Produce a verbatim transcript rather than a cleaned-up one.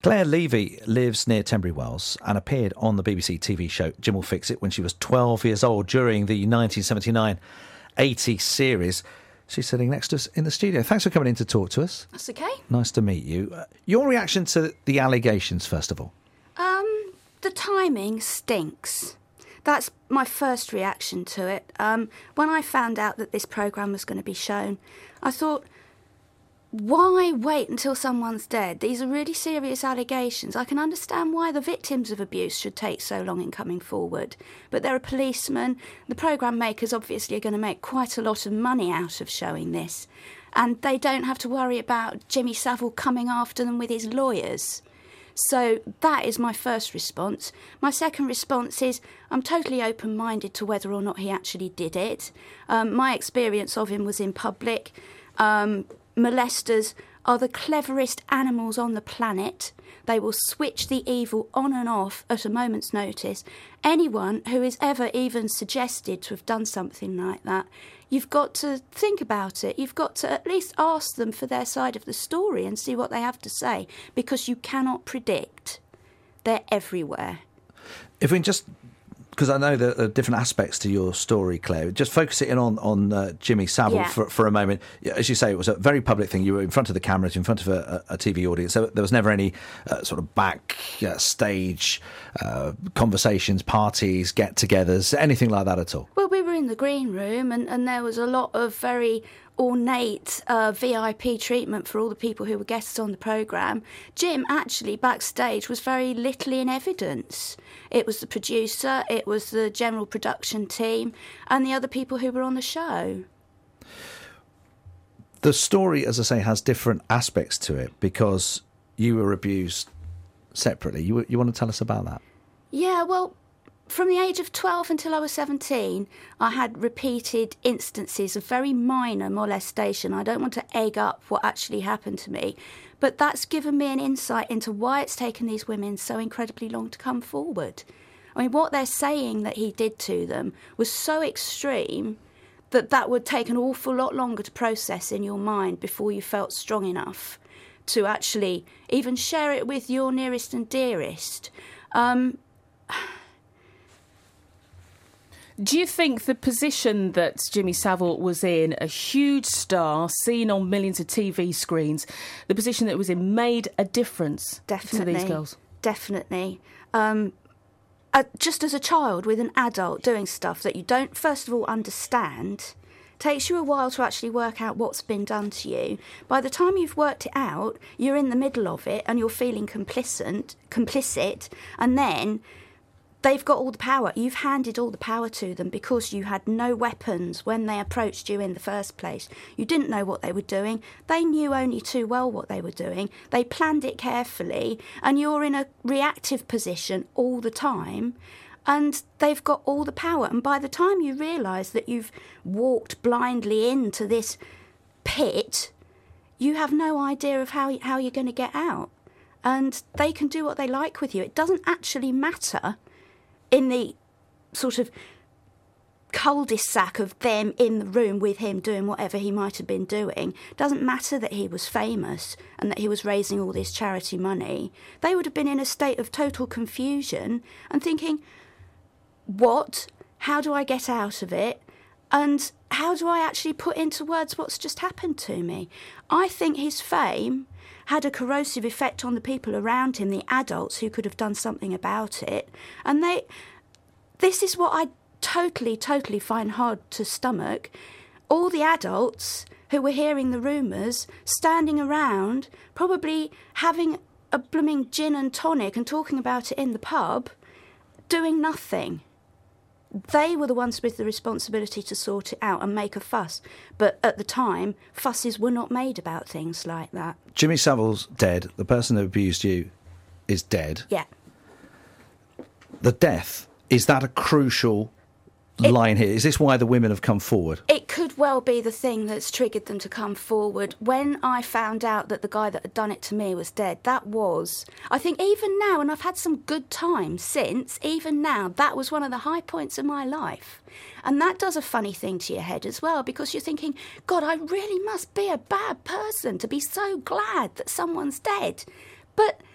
Claire Levy lives near Tenbury Wells and appeared on the B B C T V show Jim Will Fix It when she was twelve years old during the nineteen seventy-nine eighty series. She's sitting next to us in the studio. Thanks for coming in to talk to us. That's okay. Nice to meet you. Uh, your reaction to the allegations, first of all? Um, the timing stinks. That's my first reaction to it. Um, when I found out that this programme was going to be shown, I thought, why wait until someone's dead? These are really serious allegations. I can understand why the victims of abuse should take so long in coming forward. But they're a policeman. The programme makers obviously are going to make quite a lot of money out of showing this. And they don't have to worry about Jimmy Savile coming after them with his lawyers. So that is my first response. My second response is I'm totally open-minded to whether or not he actually did it. Um, my experience of him was in public. Um... Molesters are the cleverest animals on the planet. They will switch the evil on and off at a moment's notice. Anyone who is ever even suggested to have done something like that, you've got to think about it. You've got to at least ask them for their side of the story and see what they have to say, because you cannot predict. They're everywhere. If we can just... Because I know there are different aspects to your story, Claire. Just focus it in on, on uh, Jimmy Savile yeah. for, for a moment. As you say, it was a very public thing. You were in front of the cameras, in front of a, a T V audience. So there was never any uh, sort of back uh, stage uh, conversations, parties, get-togethers, anything like that at all? Well, we were in the green room and, and there was a lot of very ornate uh, V I P treatment for all the people who were guests on the programme. Jim actually backstage was very little in evidence. It was the producer, it was the general production team and the other people who were on the show. The story, as I say, has different aspects to it because you were abused separately. You, you want to tell us about that? Yeah, well, from the age of twelve until I was seventeen, I had repeated instances of very minor molestation. I don't want to egg up what actually happened to me, but that's given me an insight into why it's taken these women so incredibly long to come forward. I mean, what they're saying that he did to them was so extreme that that would take an awful lot longer to process in your mind before you felt strong enough to actually even share it with your nearest and dearest. Um... Do you think the position that Jimmy Savile was in, a huge star, seen on millions of T V screens, the position that it was in made a difference Definitely. to these girls? Definitely. Um, uh, just as a child with an adult doing stuff that you don't, first of all, understand, takes you a while to actually work out what's been done to you. By the time you've worked it out, you're in the middle of it and you're feeling complicit, complicit, and then they've got all the power. You've handed all the power to them because you had no weapons when they approached you in the first place. You didn't know what they were doing. They knew only too well what they were doing. They planned it carefully, and you're in a reactive position all the time, and they've got all the power. And by the time you realise that you've walked blindly into this pit, you have no idea of how, how you're going to get out. And they can do what they like with you. It doesn't actually matter in the sort of cul-de-sac of them in the room with him doing whatever he might have been doing. Doesn't matter that he was famous and that he was raising all this charity money. They would have been in a state of total confusion and thinking, what? How do I get out of it? And how do I actually put into words what's just happened to me? I think his fame had a corrosive effect on the people around him, the adults who could have done something about it. And they, this is what I totally, totally find hard to stomach. All the adults who were hearing the rumours, standing around, probably having a blooming gin and tonic and talking about it in the pub, doing nothing. They were the ones with the responsibility to sort it out and make a fuss. But at the time, fusses were not made about things like that. Jimmy Savile's dead. The person who abused you is dead. Yeah. The death, is that a crucial it, line here? Is this why the women have come forward? It could well be the thing that's triggered them to come forward. When I found out that the guy that had done it to me was dead, that was, I think even now, and I've had some good times since, even now, that was one of the high points of my life. And that does a funny thing to your head as well, because you're thinking, God, I really must be a bad person to be so glad that someone's dead. But